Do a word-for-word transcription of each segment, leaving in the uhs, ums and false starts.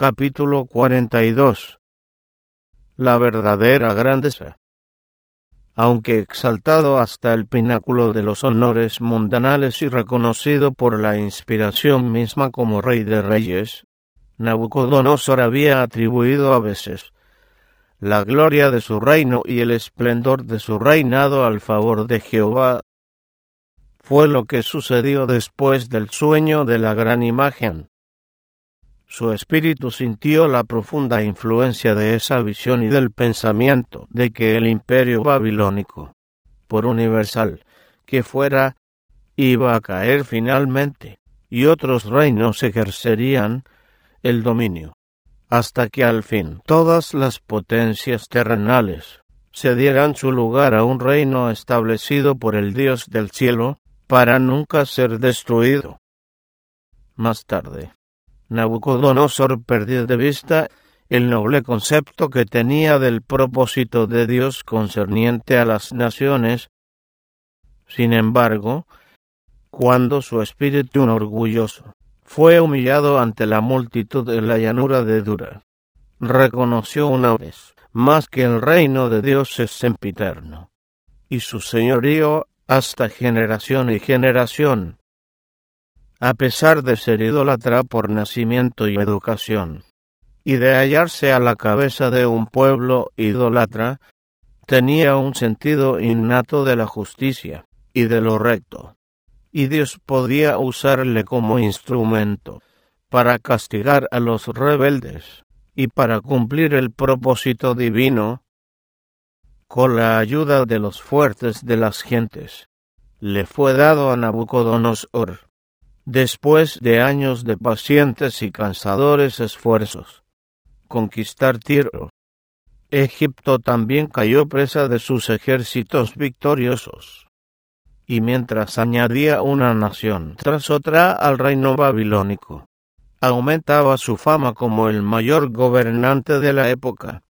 Capítulo cuarenta y dos. La verdadera grandeza. Aunque exaltado hasta el pináculo de los honores mundanales y reconocido por la inspiración misma como Rey de Reyes, Nabucodonosor había atribuido a veces la gloria de su reino y el esplendor de su reinado al favor de Jehová. Fue lo que sucedió después del sueño de la gran imagen. Su espíritu sintió la profunda influencia de esa visión y del pensamiento de que el imperio babilónico, por universal que fuera, iba a caer finalmente, y otros reinos ejercerían el dominio, hasta que al fin todas las potencias terrenales cedieran su lugar a un reino establecido por el Dios del cielo, para nunca ser destruido. Más tarde, Nabucodonosor perdió de vista el noble concepto que tenía del propósito de Dios concerniente a las naciones. Sin embargo, cuando su espíritu orgulloso fue humillado ante la multitud en la llanura de Dura, reconoció una vez más que el reino de Dios es sempiterno, y su señorío hasta generación y generación. A pesar de ser idólatra por nacimiento y educación, y de hallarse a la cabeza de un pueblo idólatra, tenía un sentido innato de la justicia y de lo recto, y Dios podía usarle como instrumento para castigar a los rebeldes y para cumplir el propósito divino. Con la ayuda de los fuertes de las gentes, le fue dado a Nabucodonosor, después de años de pacientes y cansadores esfuerzos, conquistar Tiro. Egipto también cayó presa de sus ejércitos victoriosos, y mientras añadía una nación tras otra al reino babilónico, aumentaba su fama como el mayor gobernante de la época.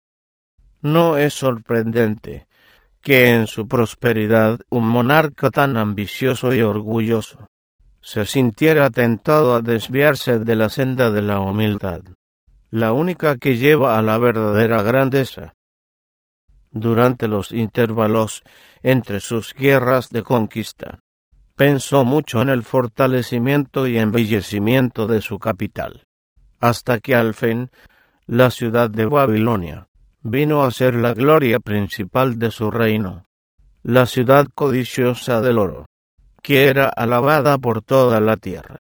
No es sorprendente que en su prosperidad un monarca tan ambicioso y orgulloso se sintiera tentado a desviarse de la senda de la humildad, la única que lleva a la verdadera grandeza. Durante los intervalos entre sus guerras de conquista, pensó mucho en el fortalecimiento y embellecimiento de su capital, hasta que al fin la ciudad de Babilonia vino a ser la gloria principal de su reino, la ciudad codiciosa del oro, que era alabada por toda la tierra.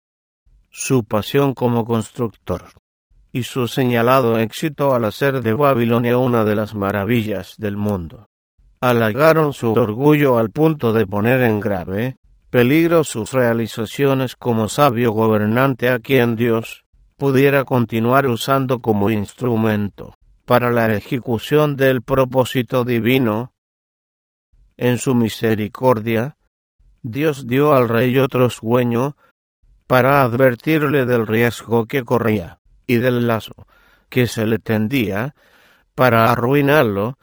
Su pasión como constructor y su señalado éxito al hacer de Babilonia una de las maravillas del mundo halagaron su orgullo al punto de poner en grave peligro sus realizaciones como sabio gobernante a quien Dios pudiera continuar usando como instrumento para la ejecución del propósito divino. En su misericordia, Dios dio al rey otro sueño para advertirle del riesgo que corría y del lazo que se le tendía para arruinarlo.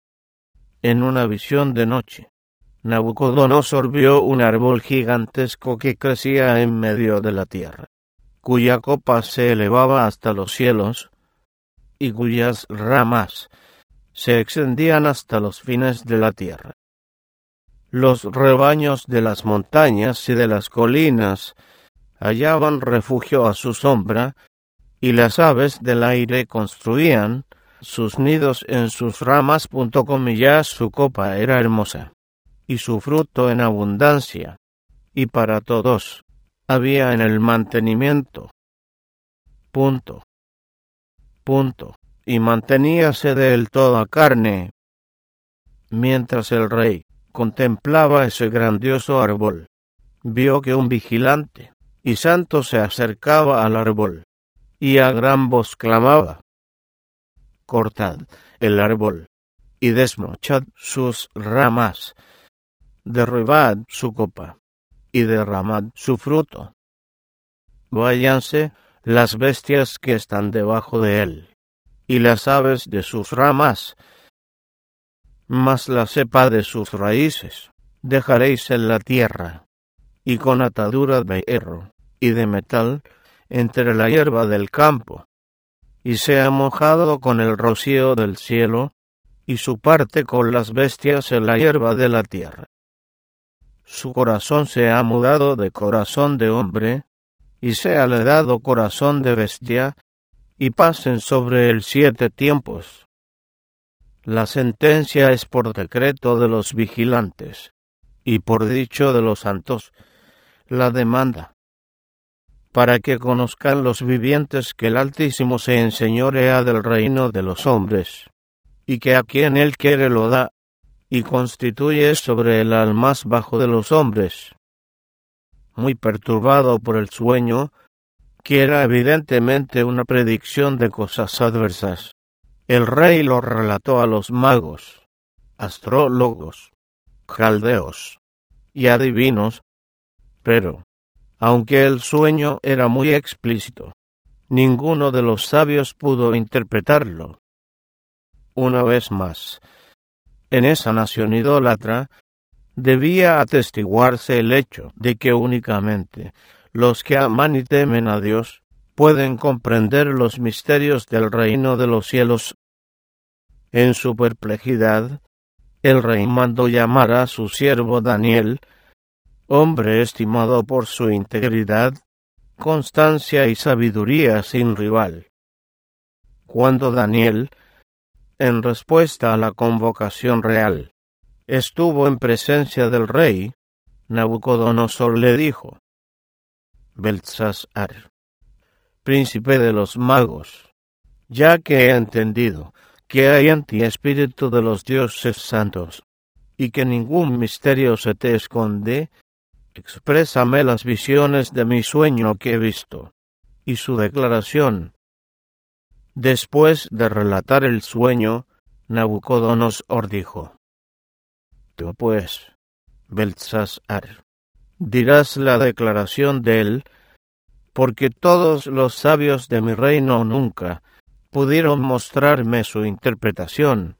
En una visión de noche, Nabucodonosor vio un árbol gigantesco que crecía en medio de la tierra, cuya copa se elevaba hasta los cielos y cuyas ramas se extendían hasta los fines de la tierra. Los rebaños de las montañas y de las colinas hallaban refugio a su sombra, y las aves del aire construían sus nidos en sus ramas. Comillas, su copa era hermosa, y su fruto en abundancia, y para todos había en el mantenimiento. Punto. Punto. Y manteníase de él toda carne. Mientras el rey contemplaba ese grandioso árbol, vio que un vigilante y santo se acercaba al árbol, y a gran voz clamaba: «Cortad el árbol, y desmochad sus ramas, derribad su copa, y derramad su fruto. Váyanse las bestias que están debajo de él, y las aves de sus ramas, mas la cepa de sus raíces dejaréis en la tierra, y con atadura de hierro y de metal entre la hierba del campo, y sea mojado con el rocío del cielo, y su parte con las bestias en la hierba de la tierra. Su corazón se ha mudado de corazón de hombre, y séale dado corazón de bestia, y pasen sobre él siete tiempos. La sentencia es por decreto de los vigilantes, y por dicho de los santos, la demanda, para que conozcan los vivientes que el Altísimo se enseñorea del reino de los hombres, y que a quien él quiere lo da, y constituye sobre él al más bajo de los hombres. Muy perturbado por el sueño, que era evidentemente una predicción de cosas adversas, el rey lo relató a los magos, astrólogos, caldeos y adivinos, pero, aunque el sueño era muy explícito, ninguno de los sabios pudo interpretarlo. Una vez más, en esa nación idólatra, debía atestiguarse el hecho de que únicamente los que aman y temen a Dios pueden comprender los misterios del reino de los cielos. En su perplejidad, el rey mandó llamar a su siervo Daniel, hombre estimado por su integridad, constancia y sabiduría sin rival. Cuando Daniel, en respuesta a la convocación real, estuvo en presencia del rey, Nabucodonosor le dijo: Beltsasar, príncipe de los magos, ya que he entendido que hay en ti espíritu de los dioses santos, y que ningún misterio se te esconde, exprésame las visiones de mi sueño que he visto, y su declaración. Después de relatar el sueño, Nabucodonosor dijo: Tú pues, Beltsasar, dirás la declaración de él, porque todos los sabios de mi reino nunca pudieron mostrarme su interpretación.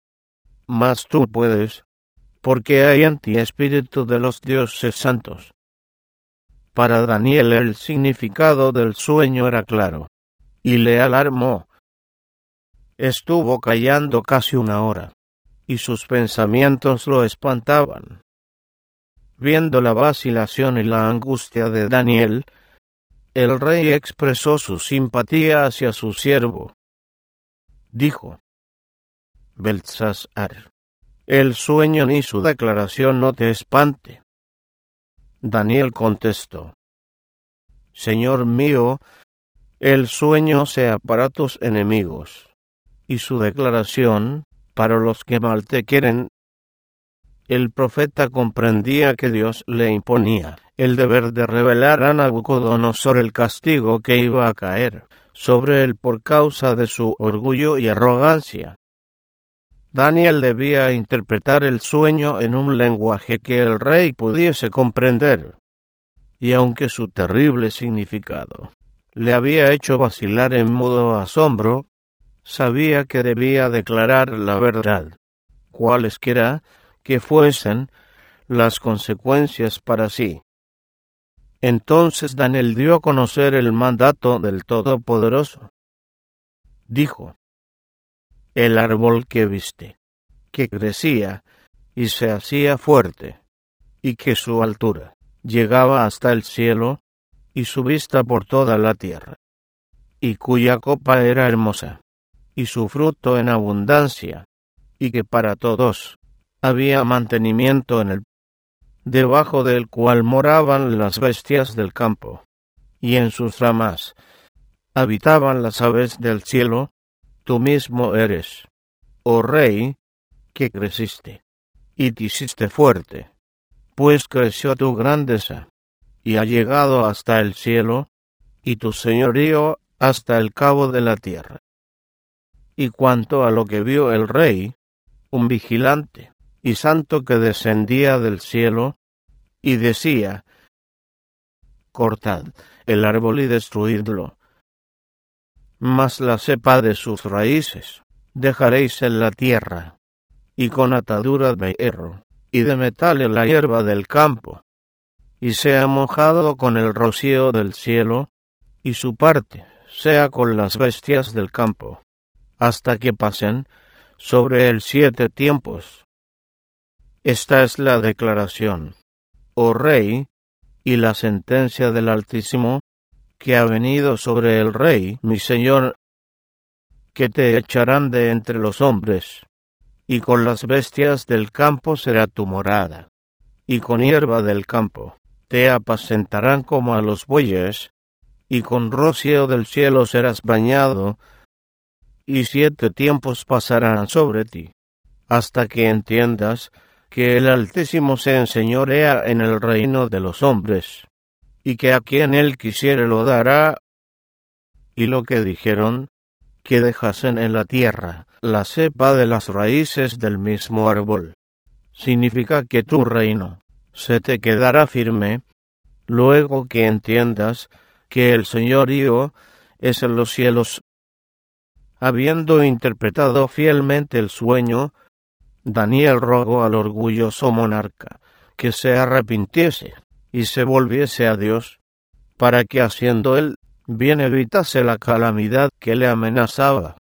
Mas tú puedes, porque hay en ti espíritu de los dioses santos. Para Daniel el significado del sueño era claro, y le alarmó. Estuvo callando casi una hora, y sus pensamientos lo espantaban. Viendo la vacilación y la angustia de Daniel, el rey expresó su simpatía hacia su siervo. Dijo: Beltsasar, el sueño ni su declaración no te espante. Daniel contestó: Señor mío, el sueño sea para tus enemigos, y su declaración para los que mal te quieren. El profeta comprendía que Dios le imponía el deber de revelar a Nabucodonosor el castigo que iba a caer sobre él por causa de su orgullo y arrogancia. Daniel debía interpretar el sueño en un lenguaje que el rey pudiese comprender, y aunque su terrible significado le había hecho vacilar en mudo asombro, sabía que debía declarar la verdad, cualesquiera que fuesen las consecuencias para sí. Entonces Daniel dio a conocer el mandato del Todopoderoso. Dijo: El árbol que viste, que crecía y se hacía fuerte, y que su altura llegaba hasta el cielo, y su vista por toda la tierra, y cuya copa era hermosa, y su fruto en abundancia, y que para todos había mantenimiento en él, debajo del cual moraban las bestias del campo, y en sus ramas habitaban las aves del cielo. Tú mismo eres, oh rey, que creciste, y te hiciste fuerte, pues creció tu grandeza, y ha llegado hasta el cielo, y tu señorío hasta el cabo de la tierra. Y cuanto a lo que vio el rey, un vigilante y santo que descendía del cielo, y decía: Cortad el árbol y destruidlo, mas la cepa de sus raíces dejaréis en la tierra, y con atadura de hierro y de metal en la hierba del campo, y sea mojado con el rocío del cielo, y su parte sea con las bestias del campo, hasta que pasen sobre él siete tiempos. Esta es la declaración, oh Rey, y la sentencia del Altísimo, que ha venido sobre el Rey, mi Señor, que te echarán de entre los hombres, y con las bestias del campo será tu morada, y con hierba del campo te apacentarán como a los bueyes, y con rocío del cielo serás bañado, y siete tiempos pasarán sobre ti, hasta que entiendas que el Altísimo se enseñorea en el reino de los hombres, y que a quien él quisiere lo dará. Y lo que dijeron, que dejasen en la tierra la cepa de las raíces del mismo árbol, significa que tu reino se te quedará firme, luego que entiendas que el señorío es en los cielos. Habiendo interpretado fielmente el sueño, Daniel rogó al orgulloso monarca que se arrepintiese y se volviese a Dios, para que haciendo él bien evitase la calamidad que le amenazaba.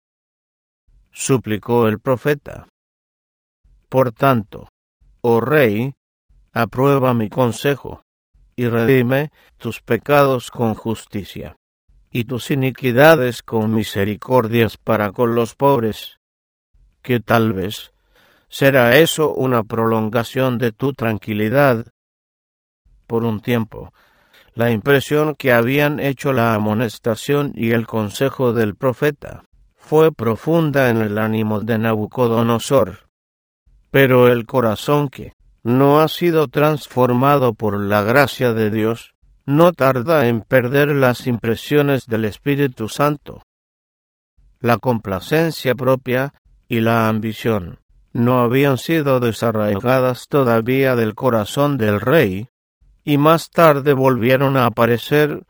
Suplicó el profeta: Por tanto, oh Rey, aprueba mi consejo, y redime tus pecados con justicia, y tus iniquidades con misericordias para con los pobres, que tal vez será eso una prolongación de tu tranquilidad. Por un tiempo, la impresión que habían hecho la amonestación y el consejo del profeta fue profunda en el ánimo de Nabucodonosor, pero el corazón que no ha sido transformado por la gracia de Dios no tarda en perder las impresiones del Espíritu Santo. La complacencia propia y la ambición no habían sido desarraigadas todavía del corazón del rey, y más tarde volvieron a aparecer,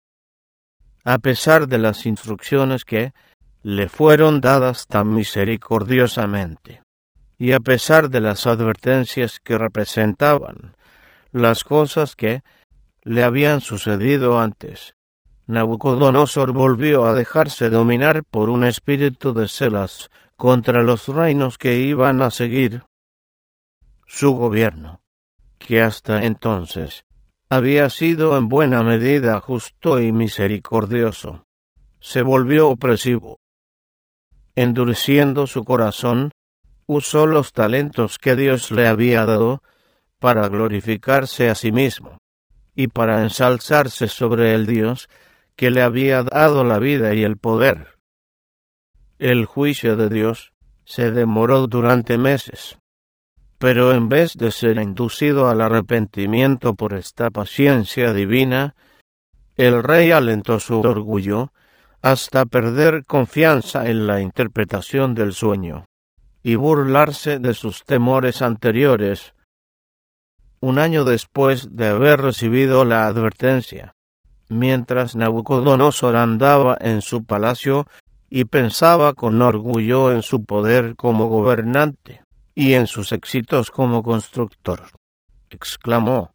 a pesar de las instrucciones que le fueron dadas tan misericordiosamente, y a pesar de las advertencias que representaban las cosas que le habían sucedido antes. Nabucodonosor volvió a dejarse dominar por un espíritu de celos contra los reinos que iban a seguir su gobierno, que hasta entonces había sido en buena medida justo y misericordioso. Se volvió opresivo. Endureciendo su corazón, usó los talentos que Dios le había dado para glorificarse a sí mismo y para ensalzarse sobre el Dios que le había dado la vida y el poder. El juicio de Dios se demoró durante meses, pero en vez de ser inducido al arrepentimiento por esta paciencia divina, el rey alentó su orgullo hasta perder confianza en la interpretación del sueño y burlarse de sus temores anteriores. Un año después de haber recibido la advertencia, mientras Nabucodonosor andaba en su palacio y pensaba con orgullo en su poder como gobernante y en sus éxitos como constructor, exclamó: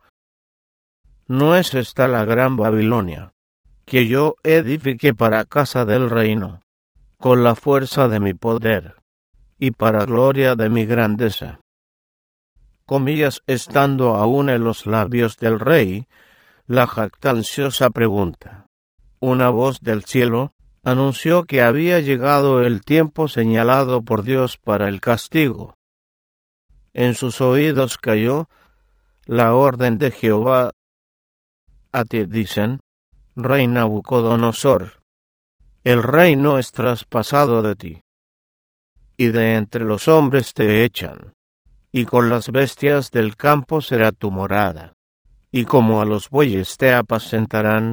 ¿No es esta la gran Babilonia, que yo edifiqué para casa del reino, con la fuerza de mi poder y para gloria de mi grandeza? Comillas, estando aún en los labios del rey la jactanciosa pregunta, una voz del cielo anunció que había llegado el tiempo señalado por Dios para el castigo. En sus oídos cayó la orden de Jehová: a ti dicen, rey Nabucodonosor, el reino es traspasado de ti, y de entre los hombres te echan, y con las bestias del campo será tu morada, y como a los bueyes te apacentarán,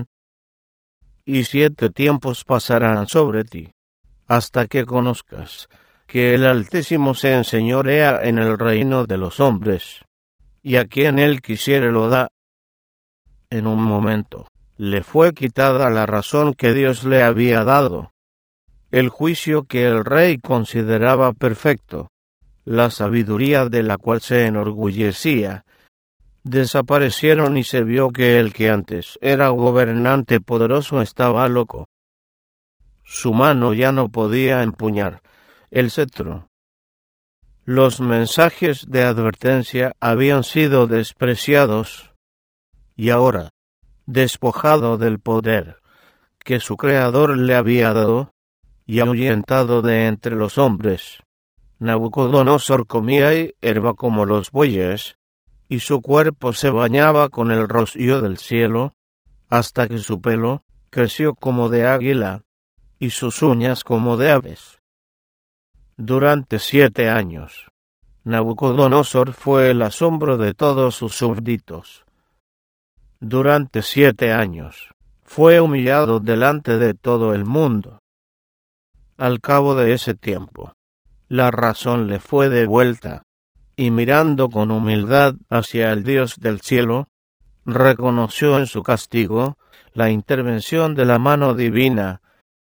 y siete tiempos pasarán sobre ti, hasta que conozcas que el Altísimo se enseñorea en el reino de los hombres, y a quien él quisiere lo da. En un momento le fue quitada la razón que Dios le había dado, el juicio que el rey consideraba perfecto, la sabiduría de la cual se enorgullecía, desaparecieron y se vio que el que antes era gobernante poderoso estaba loco. Su mano ya no podía empuñar el cetro. Los mensajes de advertencia habían sido despreciados y ahora, despojado del poder que su Creador le había dado y ahuyentado de entre los hombres, Nabucodonosor comía hierba como los bueyes, y su cuerpo se bañaba con el rocío del cielo, hasta que su pelo creció como de águila, y sus uñas como de aves. Durante siete años, Nabucodonosor fue el asombro de todos sus súbditos. Durante siete años, fue humillado delante de todo el mundo. Al cabo de ese tiempo, la razón le fue devuelta, y mirando con humildad hacia el Dios del cielo, reconoció en su castigo la intervención de la mano divina.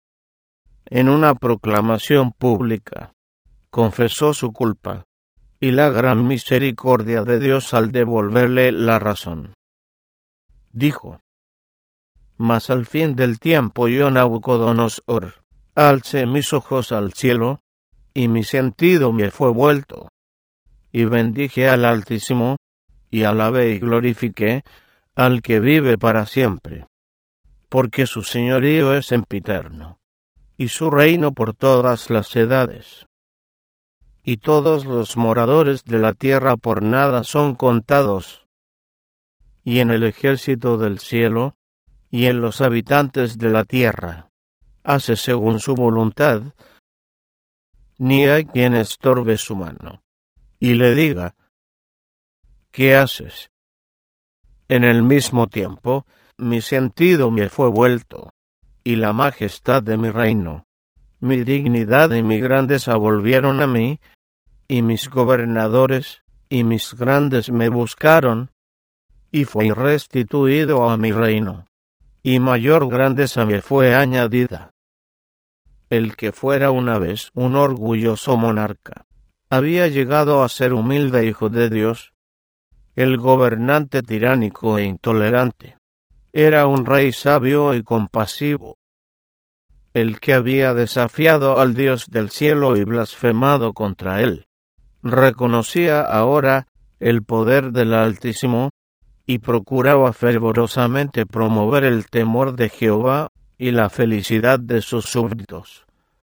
En una proclamación pública, confesó su culpa y la gran misericordia de Dios al devolverle la razón. Dijo: Mas al fin del tiempo yo, Nabucodonosor, alcé mis ojos al cielo, y mi sentido me fue vuelto, y bendije al Altísimo, y alabé y glorifiqué al que vive para siempre, porque su señorío es sempiterno, y su reino por todas las edades. Y todos los moradores de la tierra por nada son contados, y en el ejército del cielo, y en los habitantes de la tierra, hace según su voluntad, ni hay quien estorbe su mano, y le diga: ¿qué haces? En el mismo tiempo, mi sentido me fue vuelto, y la majestad de mi reino, mi dignidad y mi grandeza volvieron a mí, y mis gobernadores y mis grandes me buscaron, y fui restituido a mi reino, y mayor grandeza me fue añadida. El que fuera una vez un orgulloso monarca, había llegado a ser humilde hijo de Dios. El gobernante tiránico e intolerante era un rey sabio y compasivo. El que había desafiado al Dios del cielo y blasfemado contra él, reconocía ahora el poder del Altísimo y procuraba fervorosamente promover el temor de Jehová y la felicidad de sus súbditos.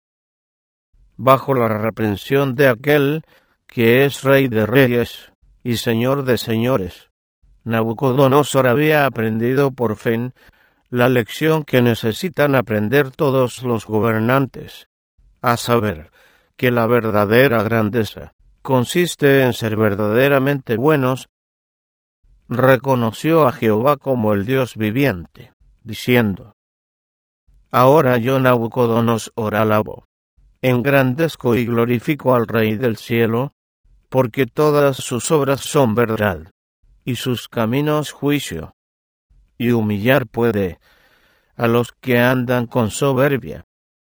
Bajo la reprensión de aquel que es Rey de reyes y Señor de señores, Nabucodonosor había aprendido por fin la lección que necesitan aprender todos los gobernantes, a saber, que la verdadera grandeza consiste en ser verdaderamente buenos. Reconoció a Jehová como el Dios viviente, diciendo: Ahora yo, Nabucodonosor, alabo, engrandezco y glorifico al Rey del cielo, porque todas sus obras son verdad, y sus caminos juicio, y humillar puede a los que andan con soberbia.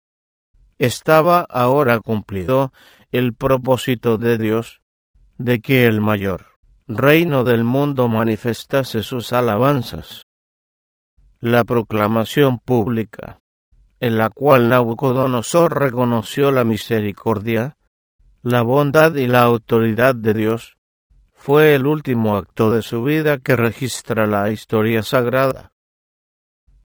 Estaba ahora cumplido el propósito de Dios, de que el mayor reino del mundo manifestase sus alabanzas. La proclamación pública, en la cual Nabucodonosor reconoció la misericordia, la bondad y la autoridad de Dios, fue el último acto de su vida que registra la historia sagrada.